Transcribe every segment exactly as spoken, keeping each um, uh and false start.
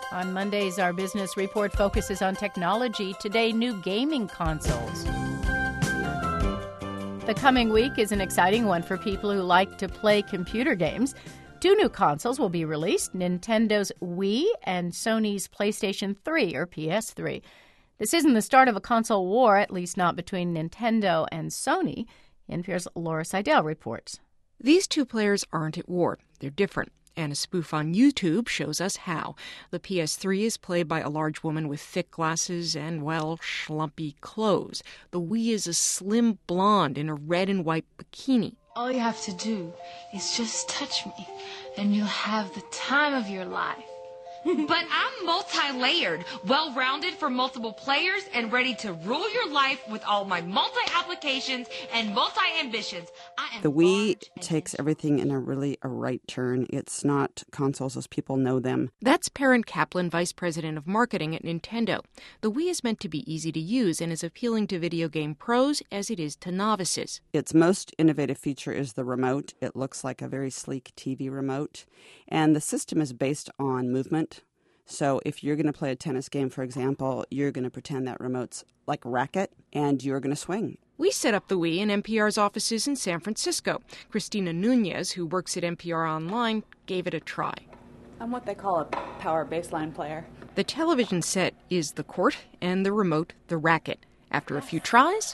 On Mondays, our business report focuses on technology. Today, new gaming consoles. The coming week is an exciting one for people who like to play computer games. Two new consoles will be released, Nintendo's Wii and Sony's PlayStation three, or P S three. This isn't the start of a console war, at least not between Nintendo and Sony. N P R's Laura Seidel reports. These two players aren't at war. They're different. And a spoof on YouTube shows us how. The P S three is played by a large woman with thick glasses and, well, schlumpy clothes. The Wii is a slim blonde in a red and white bikini. All you have to do is just touch me, and you'll have the time of your life. But I'm multi-layered, well-rounded for multiple players, and ready to rule your life with all my multi-applications and multi-ambitions. I am the Wii takes everything in a really a right turn. It's not consoles as people know them. That's Perrin Kaplan, Vice President of Marketing at Nintendo. The Wii is meant to be easy to use and is appealing to video game pros as it is to novices. Its most innovative feature is the remote. It looks like a very sleek T V remote, and the system is based on movement. So if you're going to play a tennis game, for example, you're going to pretend that remote's like a racket, and you're going to swing. We set up the Wii in N P R's offices in San Francisco. Christina Nunez, who works at N P R Online, gave it a try. I'm what they call a power baseline player. The television set is the court, and the remote the racket. After a few tries...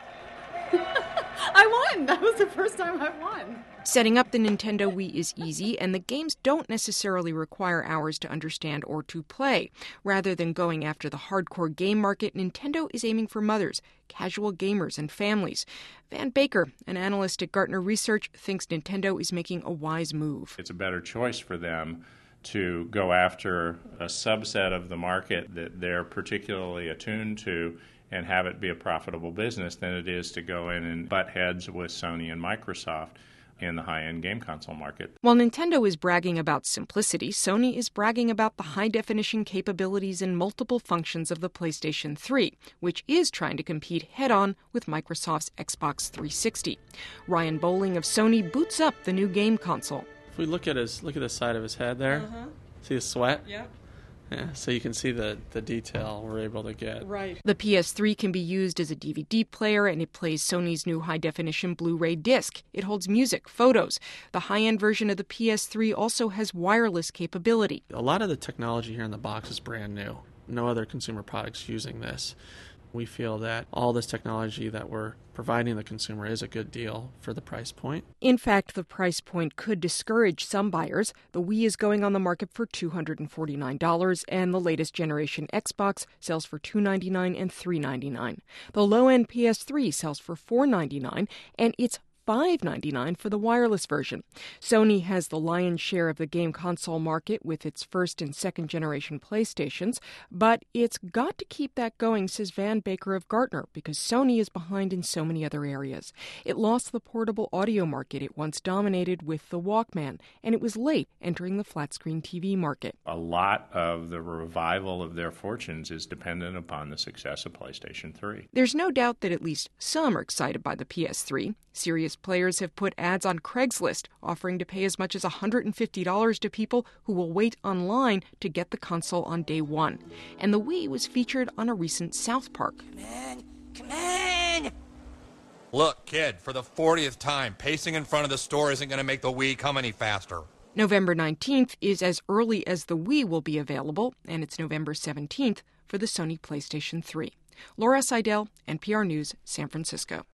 I won! That was the first time I won. Setting up the Nintendo Wii is easy, and the games don't necessarily require hours to understand or to play. Rather than going after the hardcore game market, Nintendo is aiming for mothers, casual gamers, and families. Van Baker, an analyst at Gartner Research, thinks Nintendo is making a wise move. It's a better choice for them to go after a subset of the market that they're particularly attuned to and have it be a profitable business than it is to go in and butt heads with Sony and Microsoft in the high-end game console market. While Nintendo is bragging about simplicity, Sony is bragging about the high-definition capabilities and multiple functions of the PlayStation three, which is trying to compete head-on with Microsoft's Xbox three sixty. Ryan Bowling of Sony boots up the new game console. If we look at his look at the side of his head there, uh-huh. See the sweat? Yeah. Yeah, so you can see the, the detail we're able to get. Right. The P S three can be used as a D V D player, and it plays Sony's new high-definition Blu-ray disc. It holds music, photos. The high-end version of the P S three also has wireless capability. A lot of the technology here in the box is brand new. No other consumer products using this. We feel that all this technology that we're providing the consumer is a good deal for the price point. In fact, the price point could discourage some buyers. The Wii is going on the market for two hundred forty-nine dollars, and the latest generation Xbox sells for two hundred ninety-nine dollars and three hundred ninety-nine dollars. The low-end P S three sells for four hundred ninety-nine dollars, and it's five hundred ninety-nine dollars for the wireless version. Sony has the lion's share of the game console market with its first and second generation PlayStations, but it's got to keep that going, says Van Baker of Gartner, because Sony is behind in so many other areas. It lost the portable audio market it once dominated with the Walkman, and it was late entering the flat-screen T V market. A lot of the revival of their fortunes is dependent upon the success of PlayStation three. There's no doubt that at least some are excited by the P S three. Serious players have put ads on Craigslist, offering to pay as much as one hundred fifty dollars to people who will wait online to get the console on day one. And the Wii was featured on a recent South Park. Come on, come on! Look, kid, for the fortieth time, pacing in front of the store isn't going to make the Wii come any faster. November nineteenth is as early as the Wii will be available, and it's November seventeenth for the Sony PlayStation three. Laura Seidel, N P R News, San Francisco.